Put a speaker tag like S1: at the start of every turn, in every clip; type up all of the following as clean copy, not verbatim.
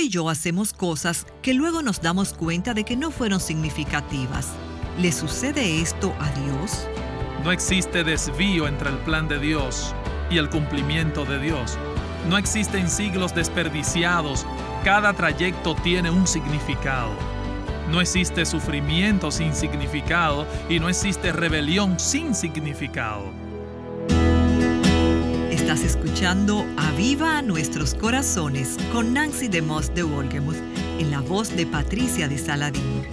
S1: y yo hacemos cosas que luego nos damos cuenta de que no fueron significativas. ¿Le sucede esto a Dios?
S2: No existe desvío entre el plan de Dios y el cumplimiento de Dios. No existen siglos desperdiciados. Cada trayecto tiene un significado. No existe sufrimiento sin significado y no existe rebelión sin significado.
S1: Estás escuchando Aviva Nuestros Corazones con Nancy DeMoss de Wolgemuth en la voz de Patricia de Saladín.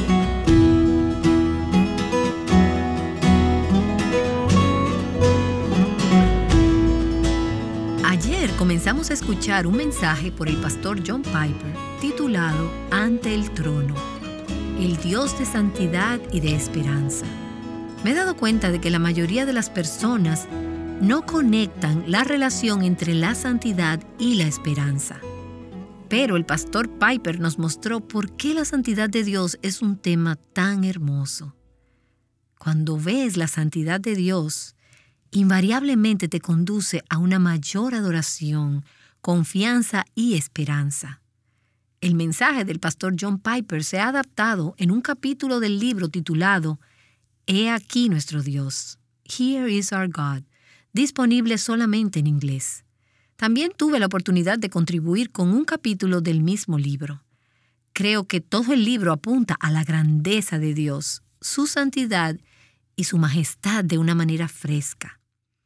S3: Ayer comenzamos a escuchar un mensaje por el pastor John Piper titulado Ante el Trono, el Dios de santidad y de esperanza. Me he dado cuenta de que la mayoría de las personas no conectan la relación entre la santidad y la esperanza. Pero el pastor Piper nos mostró por qué la santidad de Dios es un tema tan hermoso. Cuando ves la santidad de Dios, invariablemente te conduce a una mayor adoración, confianza y esperanza. El mensaje del pastor John Piper se ha adaptado en un capítulo del libro titulado He aquí nuestro Dios, Here is our God, disponible solamente en inglés. También tuve la oportunidad de contribuir con un capítulo del mismo libro. Creo que todo el libro apunta a la grandeza de Dios, su santidad y su majestad de una manera fresca.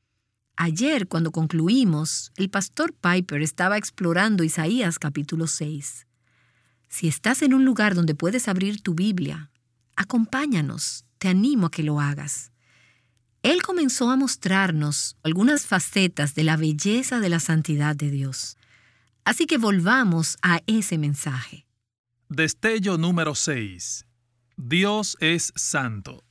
S3: Ayer, cuando concluimos, el pastor Piper estaba explorando Isaías capítulo 6. Si estás en un lugar donde puedes abrir tu Biblia, acompáñanos, te animo a que lo hagas. Él comenzó a mostrarnos algunas facetas de la belleza de la santidad de Dios. Así que volvamos a ese mensaje.
S2: Destello número 6. Dios es santo.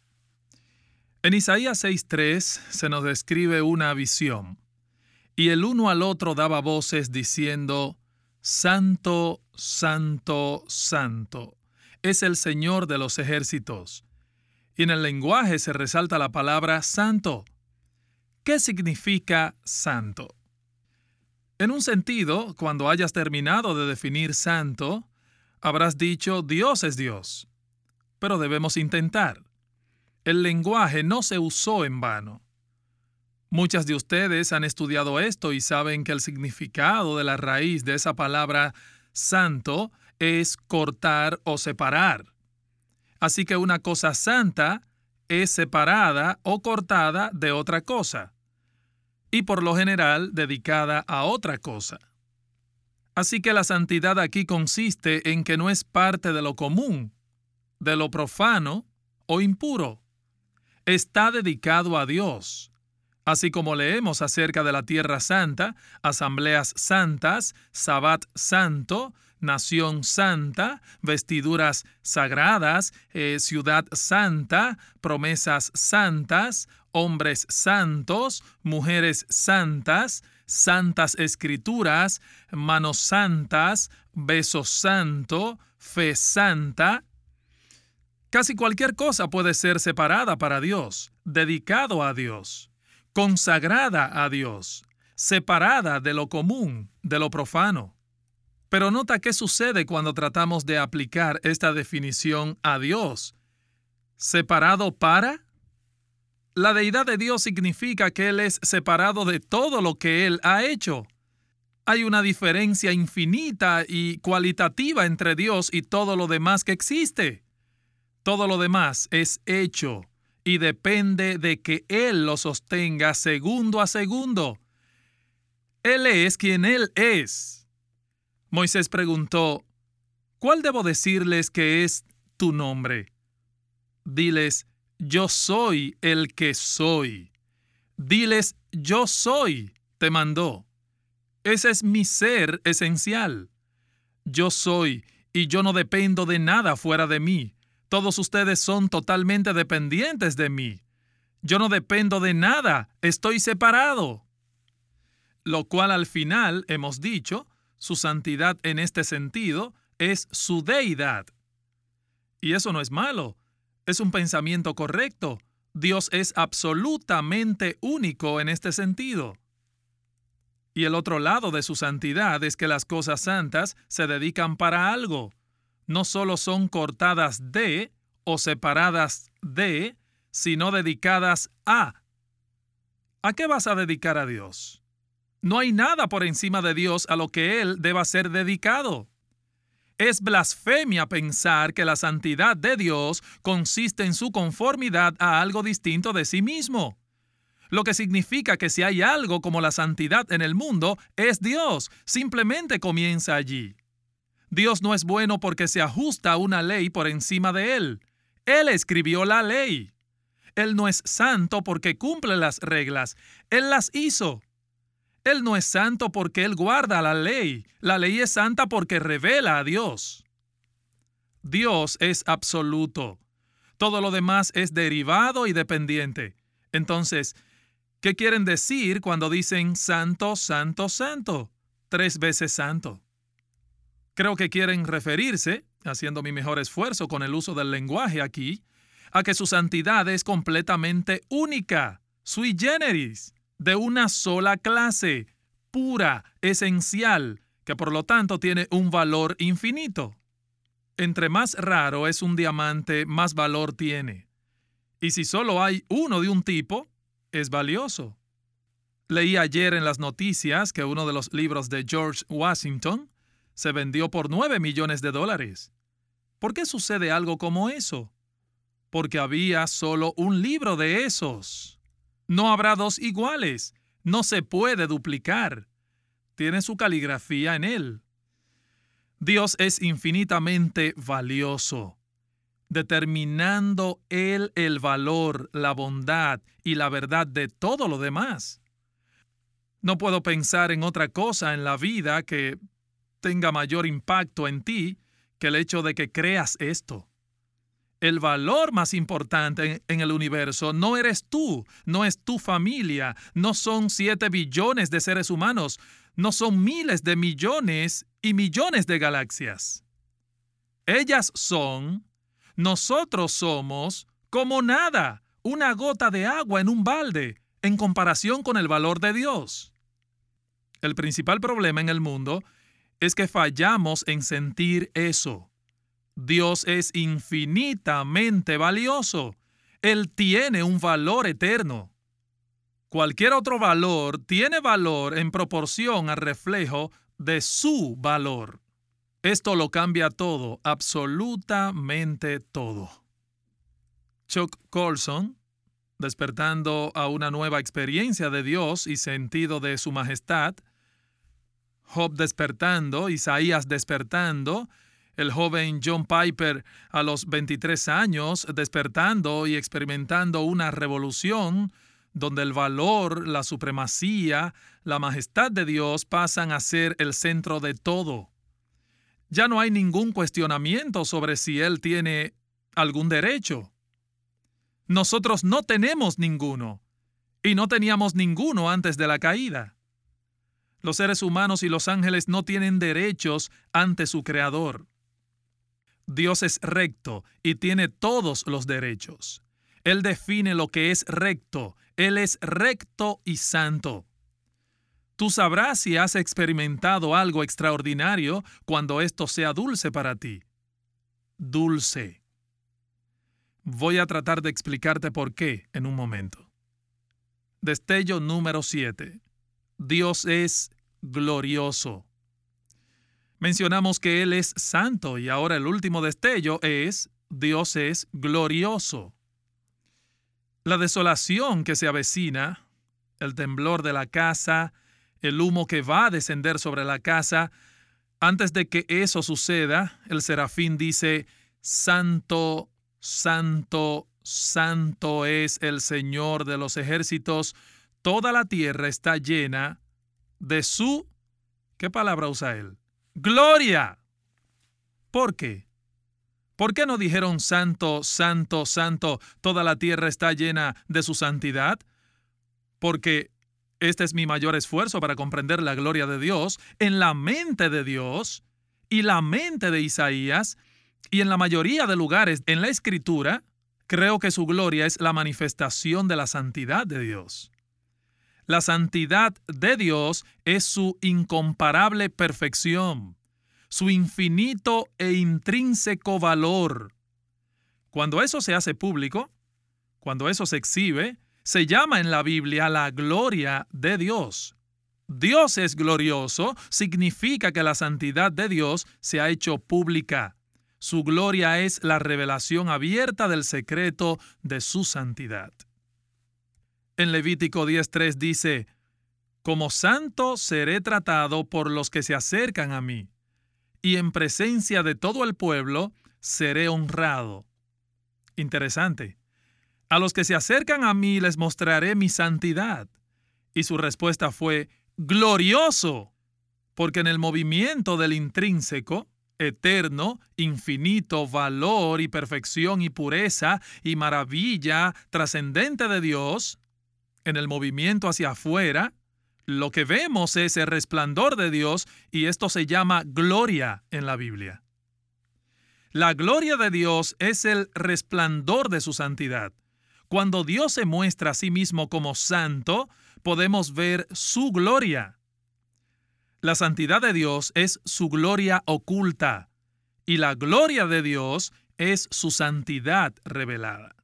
S2: En Isaías 6:3 se nos describe una visión. Y el uno al otro daba voces diciendo, Santo, santo, santo, es el Señor de los ejércitos. Y en el lenguaje se resalta la palabra santo. ¿Qué significa santo? En un sentido, cuando hayas terminado de definir santo, habrás dicho Dios es Dios. Pero debemos intentar. El lenguaje no se usó en vano. Muchas de ustedes han estudiado esto y saben que el significado de la raíz de esa palabra santo es cortar o separar. Así que una cosa santa es separada o cortada de otra cosa, y por lo general dedicada a otra cosa. Así que la santidad aquí consiste en que no es parte de lo común, de lo profano o impuro. Está dedicado a Dios. Así como leemos acerca de la Tierra Santa, asambleas santas, Sabbat santo, nación santa, vestiduras sagradas, ciudad santa, promesas santas, hombres santos, mujeres santas, santas escrituras, manos santas, beso santo, fe santa. Casi cualquier cosa puede ser separada para Dios, dedicado a Dios, consagrada a Dios, separada de lo común, de lo profano. Pero nota qué sucede cuando tratamos de aplicar esta definición a Dios. ¿Separado para? La deidad de Dios significa que Él es separado de todo lo que Él ha hecho. Hay una diferencia infinita y cualitativa entre Dios y todo lo demás que existe. Todo lo demás es hecho y depende de que Él lo sostenga segundo a segundo. Él es quien Él es. Moisés preguntó, ¿cuál debo decirles que es tu nombre? Diles, yo soy el que soy. Diles, yo soy, te mandó. Ese es mi ser esencial. Yo soy, y yo no dependo de nada fuera de mí. Todos ustedes son totalmente dependientes de mí. Yo no dependo de nada, estoy separado. Lo cual al final, hemos dicho, su santidad en este sentido es su deidad. Y eso no es malo, es un pensamiento correcto. Dios es absolutamente único en este sentido. Y el otro lado de su santidad es que las cosas santas se dedican para algo. No solo son cortadas de o separadas de, sino dedicadas a. ¿A qué vas a dedicar a Dios? No hay nada por encima de Dios a lo que Él deba ser dedicado. Es blasfemia pensar que la santidad de Dios consiste en su conformidad a algo distinto de sí mismo. Lo que significa que si hay algo como la santidad en el mundo, es Dios. Simplemente comienza allí. Dios no es bueno porque se ajusta a una ley por encima de Él. Él escribió la ley. Él no es santo porque cumple las reglas. Él las hizo. Él no es santo porque Él guarda la ley. La ley es santa porque revela a Dios. Dios es absoluto. Todo lo demás es derivado y dependiente. Entonces, ¿qué quieren decir cuando dicen santo, santo, santo? 3 veces santo. Creo que quieren referirse, haciendo mi mejor esfuerzo con el uso del lenguaje aquí, a que su santidad es completamente única, sui generis, de una sola clase, pura, esencial, que por lo tanto tiene un valor infinito. Entre más raro es un diamante, más valor tiene. Y si solo hay uno de un tipo, es valioso. Leí ayer en las noticias que uno de los libros de George Washington se vendió por $9 millones. ¿Por qué sucede algo como eso? Porque había solo un libro de esos. No habrá 2 iguales. No se puede duplicar. Tiene su caligrafía en él. Dios es infinitamente valioso, determinando Él el valor, la bondad y la verdad de todo lo demás. No puedo pensar en otra cosa en la vida que tenga mayor impacto en ti que el hecho de que creas esto. El valor más importante en el universo no eres tú, no es tu familia, no son 7 billones de seres humanos, no son miles de millones y millones de galaxias. Ellas son, nosotros somos, como nada, una gota de agua en un balde, en comparación con el valor de Dios. El principal problema en el mundo es que fallamos en sentir eso. Dios es infinitamente valioso. Él tiene un valor eterno. Cualquier otro valor tiene valor en proporción al reflejo de su valor. Esto lo cambia todo, absolutamente todo. Chuck Colson, despertando a una nueva experiencia de Dios y sentido de su majestad, Job despertando, Isaías despertando, el joven John Piper a los 23 años despertando y experimentando una revolución donde el valor, la supremacía, la majestad de Dios pasan a ser el centro de todo. Ya no hay ningún cuestionamiento sobre si Él tiene algún derecho. Nosotros no tenemos ninguno, y no teníamos ninguno antes de la caída. Los seres humanos y los ángeles no tienen derechos ante su Creador. Dios es recto y tiene todos los derechos. Él define lo que es recto. Él es recto y santo. Tú sabrás si has experimentado algo extraordinario cuando esto sea dulce para ti. Dulce. Voy a tratar de explicarte por qué en un momento. Destello número 7. Dios es glorioso. Mencionamos que Él es santo y ahora el último destello es Dios es glorioso. La desolación que se avecina, el temblor de la casa, el humo que va a descender sobre la casa, antes de que eso suceda, el serafín dice, Santo, Santo, Santo es el Señor de los ejércitos, toda la tierra está llena de su, ¿qué palabra usa él? ¡Gloria! ¿Por qué? ¿Por qué no dijeron santo, santo, santo, toda la tierra está llena de su santidad? Porque este es mi mayor esfuerzo para comprender la gloria de Dios en la mente de Dios y la mente de Isaías y en la mayoría de lugares en la Escritura, creo que su gloria es la manifestación de la santidad de Dios. La santidad de Dios es su incomparable perfección, su infinito e intrínseco valor. Cuando eso se hace público, cuando eso se exhibe, se llama en la Biblia la gloria de Dios. Dios es glorioso, significa que la santidad de Dios se ha hecho pública. Su gloria es la revelación abierta del secreto de su santidad. En Levítico 10:3 dice: «Como santo seré tratado por los que se acercan a mí, y en presencia de todo el pueblo seré honrado». Interesante. A los que se acercan a mí les mostraré mi santidad. Y su respuesta fue: glorioso, porque en el movimiento del intrínseco, eterno, infinito valor y perfección y pureza y maravilla trascendente de Dios, en el movimiento hacia afuera, lo que vemos es el resplandor de Dios, y esto se llama gloria en la Biblia. La gloria de Dios es el resplandor de su santidad. Cuando Dios se muestra a sí mismo como santo, podemos ver su gloria. La santidad de Dios es su gloria oculta, y la gloria de Dios es su santidad revelada.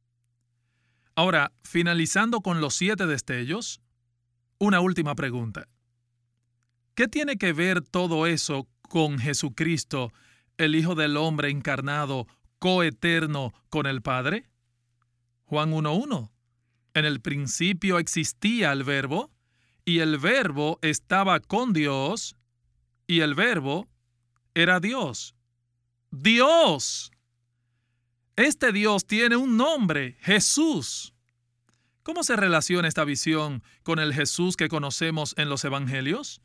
S2: Ahora, finalizando con los 7 destellos, una última pregunta. ¿Qué tiene que ver todo eso con Jesucristo, el Hijo del Hombre encarnado, coeterno con el Padre? Juan 1:1. En el principio existía el Verbo, y el Verbo estaba con Dios, y el Verbo era Dios. ¡Dios! Este Dios tiene un nombre: Jesús. ¿Cómo se relaciona esta visión con el Jesús que conocemos en los Evangelios?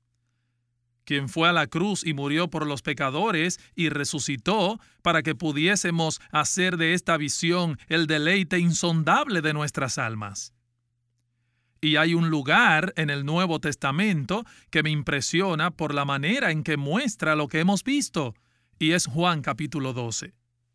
S2: Quien fue a la cruz y murió por los pecadores y resucitó para que pudiésemos hacer de esta visión el deleite insondable de nuestras almas. Y hay un lugar en el Nuevo Testamento que me impresiona por la manera en que muestra lo que hemos visto, y es Juan capítulo 12.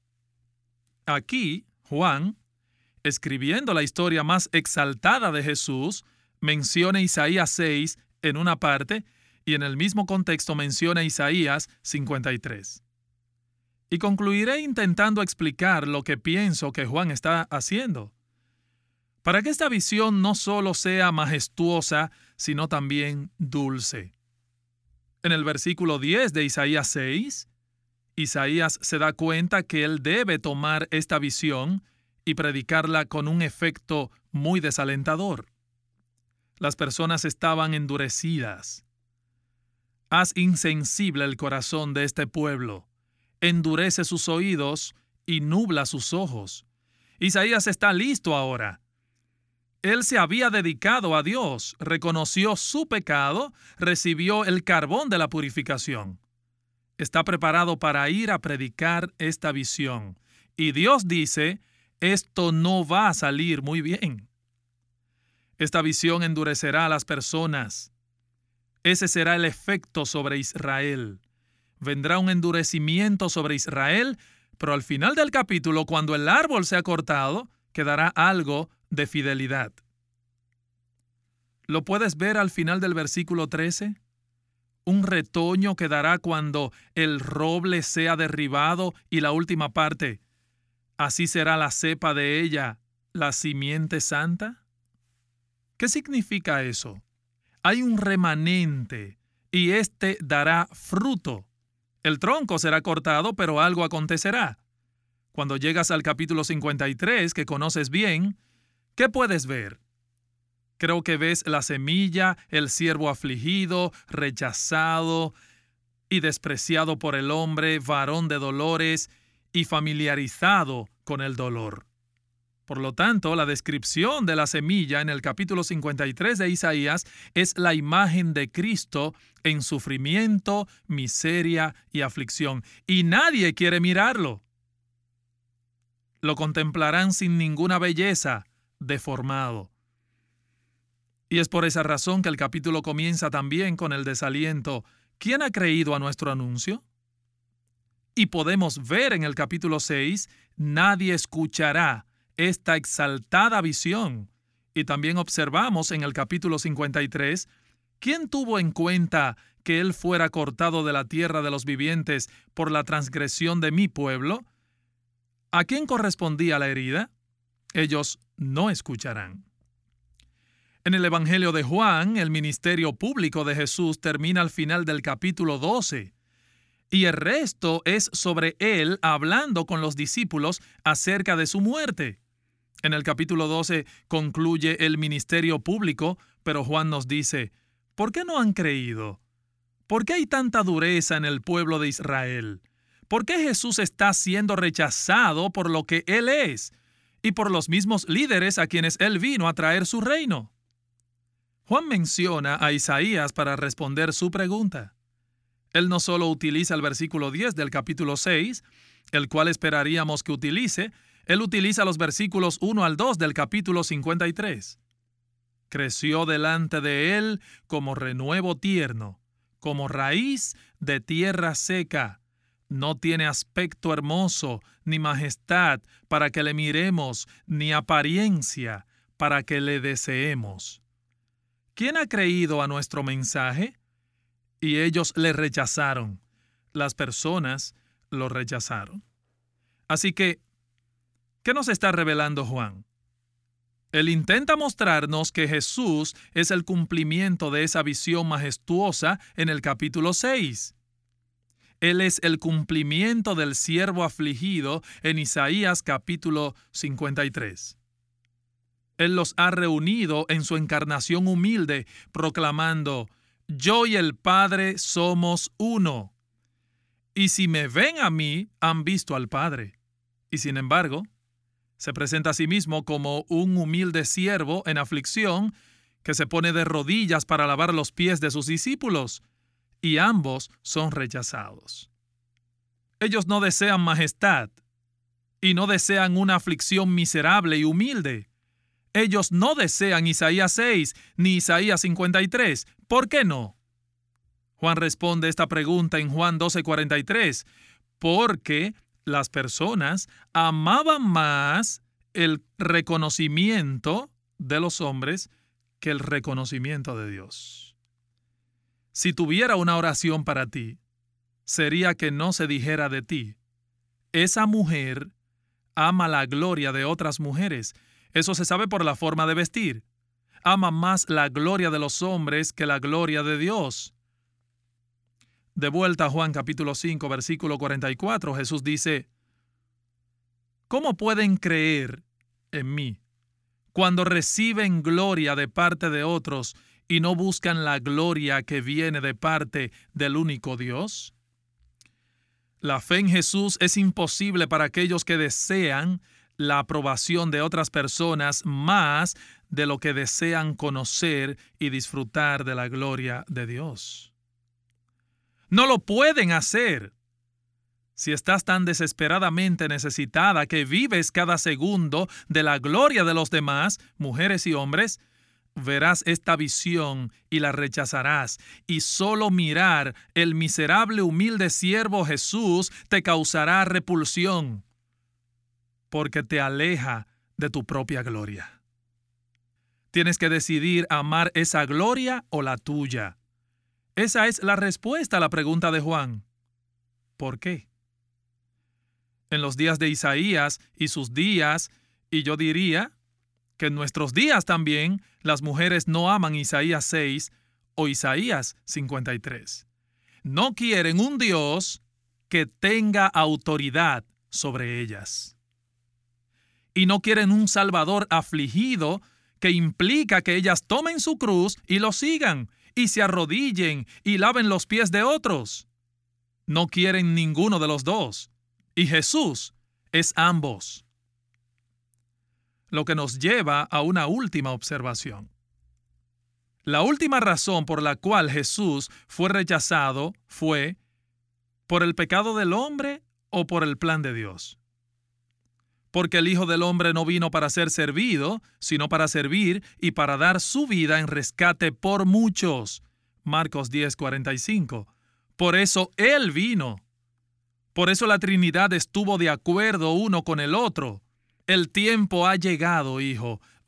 S2: Aquí, Juan, escribiendo la historia más exaltada de Jesús, menciona Isaías 6 en una parte, y en el mismo contexto menciona Isaías 53. Y concluiré intentando explicar lo que pienso que Juan está haciendo, para que esta visión no solo sea majestuosa, sino también dulce. En el versículo 10 de Isaías 6, Isaías se da cuenta que él debe tomar esta visión y predicarla con un efecto muy desalentador. Las personas estaban endurecidas. Haz insensible el corazón de este pueblo, endurece sus oídos y nubla sus ojos. Isaías está listo ahora. Él se había dedicado a Dios, reconoció su pecado, recibió el carbón de la purificación. Está preparado para ir a predicar esta visión. Y Dios dice: esto no va a salir muy bien. Esta visión endurecerá a las personas. Ese será el efecto sobre Israel. Vendrá un endurecimiento sobre Israel, pero al final del capítulo, cuando el árbol sea cortado, quedará algo de fidelidad. ¿Lo puedes ver al final del versículo 13? Un retoño quedará cuando el roble sea derribado, y la última parte: así será la cepa de ella, la simiente santa. ¿Qué significa eso? Hay un remanente, y éste dará fruto. El tronco será cortado, pero algo acontecerá. Cuando llegas al capítulo 53, que conoces bien, ¿qué puedes ver? Creo que ves la semilla, el siervo afligido, rechazado y despreciado por el hombre, varón de dolores y familiarizado con el dolor. Por lo tanto, la descripción de la semilla en el capítulo 53 de Isaías es la imagen de Cristo en sufrimiento, miseria y aflicción. Y nadie quiere mirarlo. Lo contemplarán sin ninguna belleza, deformado. Y es por esa razón que el capítulo comienza también con el desaliento: ¿quién ha creído a nuestro anuncio? Y podemos ver en el capítulo 6, nadie escuchará esta exaltada visión, Y también observamos en el capítulo 53, ¿quién tuvo en cuenta que él fuera cortado de la tierra de los vivientes por la transgresión de mi pueblo? ¿A quién correspondía la herida? Ellos no escucharán. En el Evangelio de Juan, el ministerio público de Jesús termina al final del capítulo 12, y el resto es sobre él hablando con los discípulos acerca de su muerte. En el capítulo 12 concluye el ministerio público, pero Juan nos dice, ¿por qué no han creído? ¿Por qué hay tanta dureza en el pueblo de Israel? ¿Por qué Jesús está siendo rechazado por lo que Él es y por los mismos líderes a quienes Él vino a traer su reino? Juan menciona a Isaías para responder su pregunta. Él no solo utiliza el versículo 10 del capítulo 6, el cual esperaríamos que utilice, él utiliza los versículos 1 al 2 del capítulo 53. Creció delante de él como renuevo tierno, como raíz de tierra seca. No tiene aspecto hermoso, ni majestad para que le miremos, ni apariencia para que le deseemos. ¿Quién ha creído a nuestro mensaje? Y ellos le rechazaron. Las personas lo rechazaron. Así que, ¿qué nos está revelando Juan? Él intenta mostrarnos que Jesús es el cumplimiento de esa visión majestuosa en el capítulo 6. Él es el cumplimiento del siervo afligido en Isaías capítulo 53. Él los ha reunido en su encarnación humilde, proclamando, yo y el Padre somos uno. Y si me ven a mí, han visto al Padre. Y sin embargo, se presenta a sí mismo como un humilde siervo en aflicción que se pone de rodillas para lavar los pies de sus discípulos, y ambos son rechazados. Ellos no desean majestad y no desean una aflicción miserable y humilde. Ellos no desean Isaías 6 ni Isaías 53. ¿Por qué no? Juan responde esta pregunta en Juan 12:43, porque las personas amaban más el reconocimiento de los hombres que el reconocimiento de Dios. Si tuviera una oración para ti, sería que no se dijera de ti, esa mujer ama la gloria de otras mujeres. Eso se sabe por la forma de vestir. Ama más la gloria de los hombres que la gloria de Dios. De vuelta a Juan capítulo 5, versículo 44, Jesús dice, ¿cómo pueden creer en mí cuando reciben gloria de parte de otros y no buscan la gloria que viene de parte del único Dios? La fe en Jesús es imposible para aquellos que desean la aprobación de otras personas más de lo que desean conocer y disfrutar de la gloria de Dios. No lo pueden hacer. Si estás tan desesperadamente necesitada que vives cada segundo de la gloria de los demás, mujeres y hombres, verás esta visión y la rechazarás, y solo mirar el miserable humilde siervo Jesús te causará repulsión, porque te aleja de tu propia gloria. Tienes que decidir amar esa gloria o la tuya. Esa es la respuesta a la pregunta de Juan. ¿Por qué? En los días de Isaías y sus días, y yo diría que en nuestros días también, las mujeres no aman Isaías 6 o Isaías 53. No quieren un Dios que tenga autoridad sobre ellas. Y no quieren un Salvador afligido que implica que ellas tomen su cruz y lo sigan, y se arrodillen y laven los pies de otros. No quieren ninguno de los dos. Y Jesús es ambos. Lo que nos lleva a una última observación. La última razón por la cual Jesús fue rechazado fue ¿por el pecado del hombre o por el plan de Dios? Porque el Hijo del Hombre no vino para ser servido, sino para servir y para dar su vida en rescate por muchos. Marcos 10:45. Por eso Él vino. Por eso la Trinidad estuvo de acuerdo uno con el otro. El tiempo ha llegado, Hijo.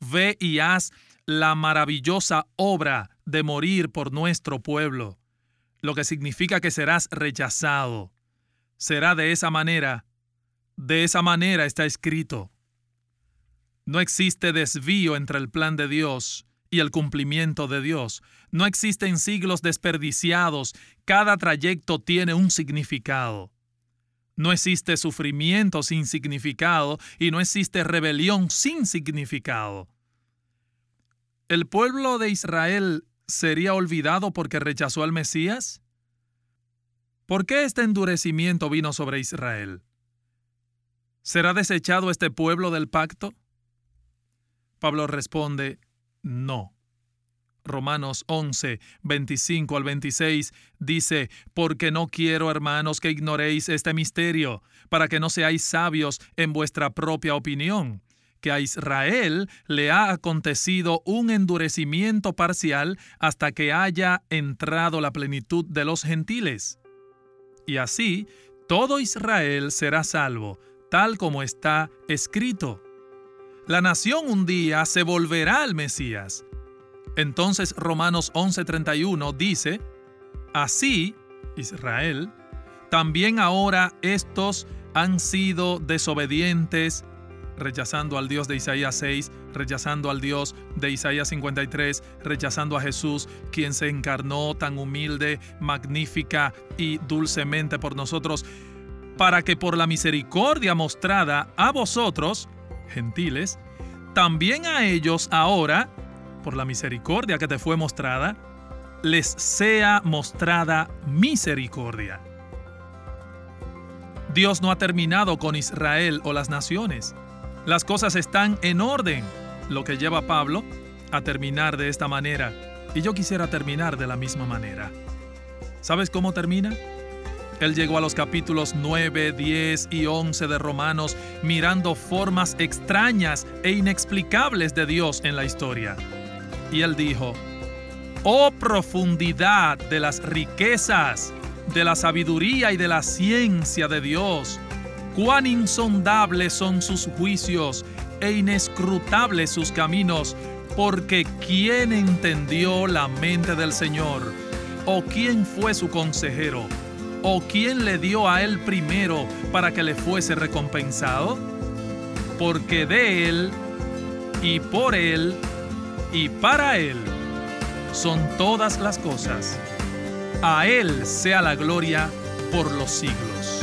S2: ve y haz la maravillosa obra de morir por nuestro pueblo, lo que significa que serás rechazado. Será de esa manera está escrito. No existe desvío entre el plan de Dios y el cumplimiento de Dios. No existen siglos desperdiciados. Cada trayecto tiene un significado. No existe sufrimiento sin significado y no existe rebelión sin significado. ¿El pueblo de Israel sería olvidado porque rechazó al Mesías? ¿Por qué este endurecimiento vino sobre Israel? ¿Será desechado este pueblo del pacto? Pablo responde, no. Romanos 11, 25 al 26 dice, porque no quiero, hermanos, que ignoréis este misterio, para que no seáis sabios en vuestra propia opinión, que a Israel le ha acontecido un endurecimiento parcial hasta que haya entrado la plenitud de los gentiles. Y así, todo Israel será salvo, tal como está escrito. La nación un día se volverá al Mesías. Entonces Romanos 11:31 dice, así, Israel, también ahora estos han sido desobedientes, rechazando al Dios de Isaías 6, rechazando al Dios de Isaías 53, rechazando a Jesús, quien se encarnó tan humilde, magnífica y dulcemente por nosotros, para que por la misericordia mostrada a vosotros, gentiles, también a ellos ahora, por la misericordia que te fue mostrada, les sea mostrada misericordia. Dios no ha terminado con Israel o las naciones. Las cosas están en orden, lo que lleva a Pablo a terminar de esta manera. Y yo quisiera terminar de la misma manera. ¿Sabes cómo termina? Él llegó a los capítulos 9, 10 y 11 de Romanos mirando formas extrañas e inexplicables de Dios en la historia. Y él dijo, «Oh profundidad de las riquezas, de la sabiduría y de la ciencia de Dios! Cuán insondables son sus juicios e inescrutables sus caminos, porque ¿quién entendió la mente del Señor? ¿O quién fue su consejero? ¿O quién le dio a él primero para que le fuese recompensado? Porque de él, y por él, y para él son todas las cosas. A él sea la gloria por los siglos».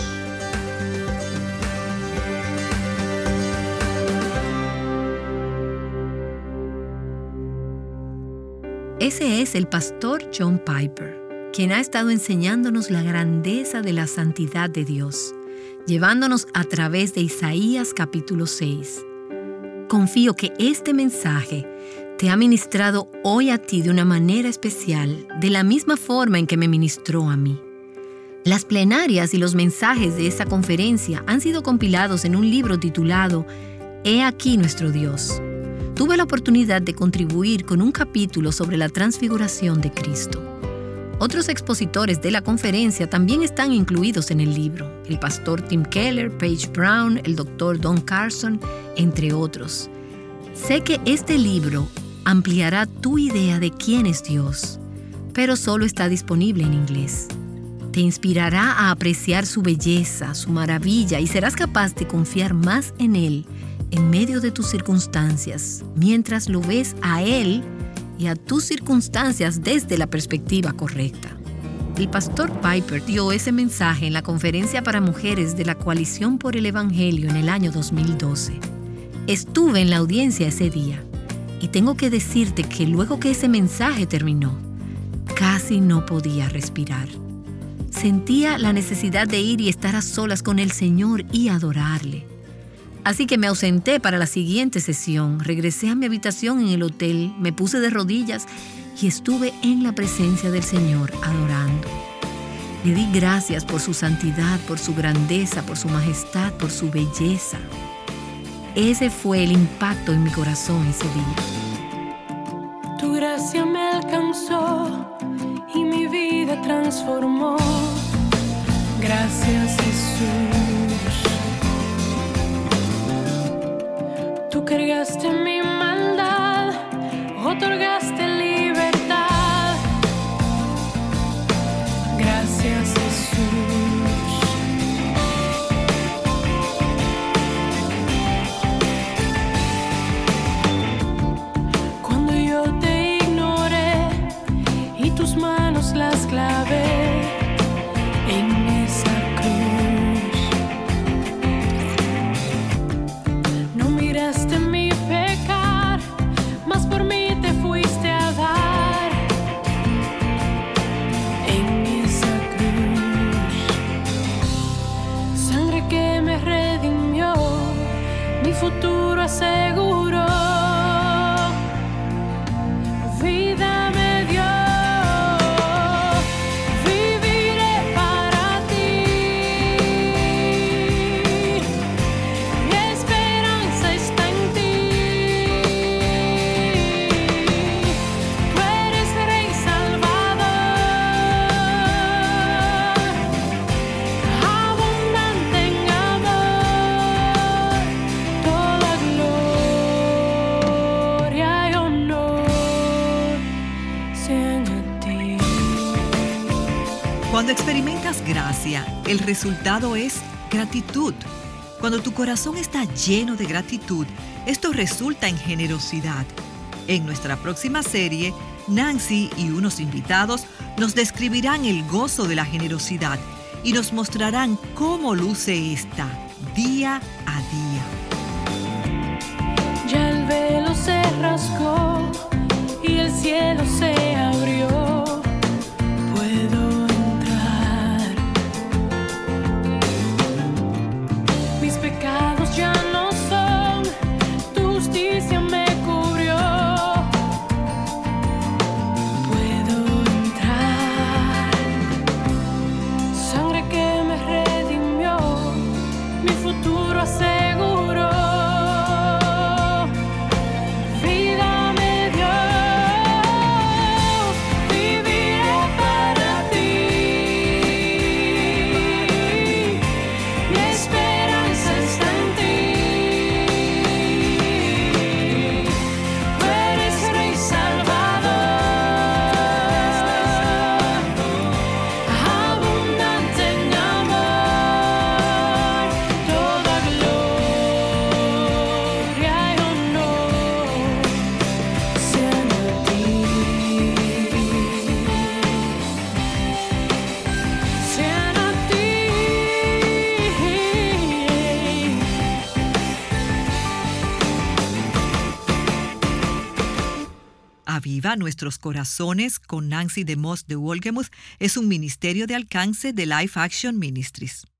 S3: Ese es el pastor John Piper, quien ha estado enseñándonos la grandeza de la santidad de Dios, llevándonos a través de Isaías capítulo 6. Confío que este mensaje te ha ministrado hoy a ti de una manera especial, de la misma forma en que me ministró a mí. Las plenarias y los mensajes de esa conferencia han sido compilados en un libro titulado He aquí nuestro Dios. Tuve la oportunidad de contribuir con un capítulo sobre la transfiguración de Cristo. Otros expositores de la conferencia también están incluidos en el libro: el pastor Tim Keller, Paige Brown, el doctor Don Carson, entre otros. Sé que este libro ampliará tu idea de quién es Dios, pero solo está disponible en inglés. Te inspirará a apreciar su belleza, su maravilla, y serás capaz de confiar más en Él en medio de tus circunstancias, mientras lo ves a Él y a tus circunstancias desde la perspectiva correcta. El pastor Piper dio ese mensaje en la conferencia para mujeres de la Coalición por el Evangelio en el año 2012. Estuve en la audiencia ese día y tengo que decirte que luego que ese mensaje terminó, casi no podía respirar. Sentía la necesidad de ir y estar a solas con el Señor y adorarle. Así que me ausenté para la siguiente sesión, regresé a mi habitación en el hotel, me puse de rodillas y estuve en la presencia del Señor adorando. Le di gracias por su santidad, por su grandeza, por su majestad, por su belleza. Ese fue el impacto en mi corazón ese día.
S4: Tu gracia me alcanzó y mi vida transformó. Gracias, Jesús. Tú cargaste mi maldad futuro aseguró. Vida me dio, viviré para ti. Mi esperanza está en ti. Tú eres Rey Salvador, abundante en amor. Toda gloria y honor sean a ti.
S1: Cuando experimentas gracia, el resultado es gratitud. Cuando tu corazón está lleno de gratitud, esto resulta en generosidad. En nuestra próxima serie, Nancy y unos invitados nos describirán el gozo de la generosidad y nos mostrarán cómo luce esta día a día.
S4: Ya el velo se rasgó y el cielo se abrió. Puedo entrar. Mis pecados ya no son, tu justicia me cubrió. Puedo entrar. Sangre que me redimió, mi futuro aseguró. Vida me dio, viviré para ti. Mi esperanza está en ti. Tú eres Rey Salvador, abundante en amor. Toda gloria y honor sean a ti. Sean a ti.
S1: Aviva Nuestros Corazones con Nancy DeMoss de Wolgemuth es un ministerio de alcance de Life Action Ministries.